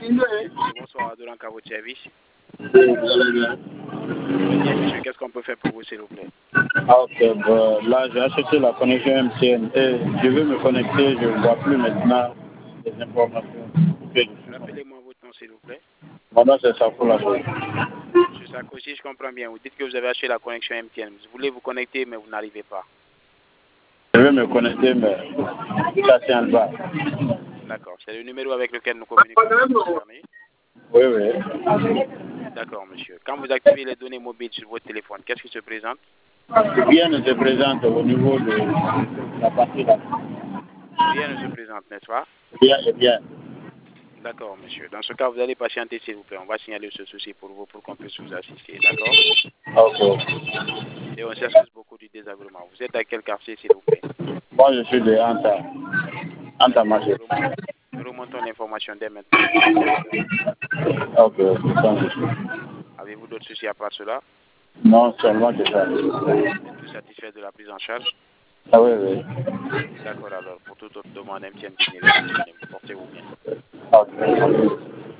Bonsoir, Adolan à votre service. Oui, vous allez bien. Bien, monsieur, qu'est-ce qu'on peut faire pour vous, s'il vous plaît? Ah, ok, bon, là j'ai acheté la connexion MTN et je veux me connecter, je ne vois plus maintenant les informations. Rappelez-moi votre nom, s'il vous plaît. Mon nom c'est Safo Lasso. Monsieur Sarko, si je comprends bien, vous dites que vous avez acheté la connexion MTN. Vous voulez vous connecter, mais vous n'arrivez pas. Je veux me connecter, mais ça tient le bas. D'accord, c'est le numéro avec lequel nous communiquons. Oui, oui. D'accord, monsieur. Quand vous activez les données mobiles sur votre téléphone, qu'est-ce qui se présente? Rien ne se présente au niveau de la partie là. Rien ne se présente, n'est-ce pas? Rien et bien. D'accord, monsieur. Dans ce cas, vous allez patienter, s'il vous plaît. On va signaler ce souci pour vous, pour qu'on puisse vous assister. D'accord? Ok. Et on s'excuse beaucoup du désagrément. Vous êtes à quel quartier, s'il vous plaît? Moi je suis de Anta. Anta Marché. Nous remontons l'information dès maintenant. Ok, sans souci. Avez-vous d'autres soucis à part cela? Non, seulement que ça. Êtes-vous satisfait de la prise en charge? Ah oui, oui. D'accord, alors. Pour toute autre demande, MTN disponible. Portez-vous bien. Ok.